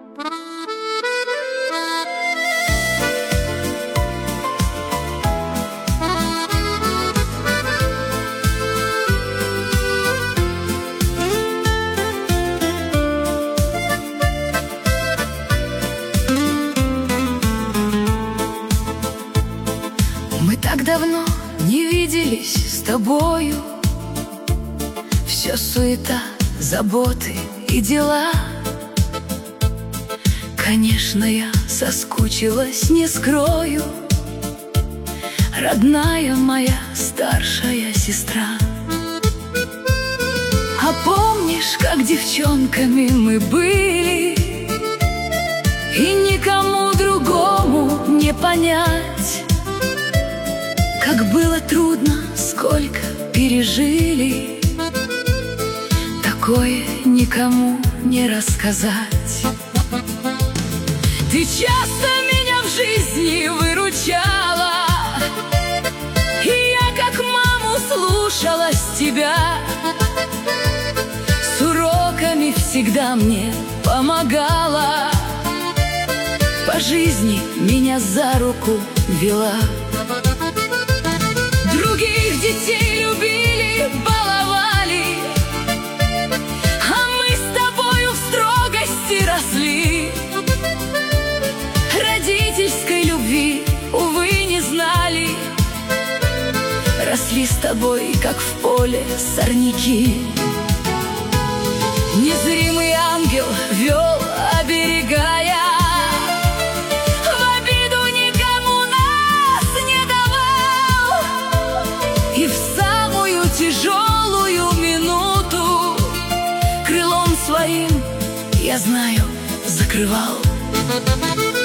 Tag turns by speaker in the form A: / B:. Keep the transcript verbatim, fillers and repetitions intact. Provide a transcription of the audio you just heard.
A: Мы так давно не виделись с тобою. Все суета, заботы и дела. Конечно, я соскучилась, не скрою, родная моя старшая сестра. А помнишь, как девчонками мы были, и никому другому не понять, как было трудно, сколько пережили, такое никому не рассказать. Ты часто меня в жизни выручала, и я как маму слушалась тебя. С уроками всегда мне помогала, по жизни меня за руку вела. Других детей любили, баловали, а мы с тобою в строгости росли. Родительской любви, увы, не знали, росли с тобой, как в поле сорняки. Незримый ангел вел, оберегая, в обиду никому нас не давал, и в самую тяжелую минуту крылом своим, я знаю, закрывал.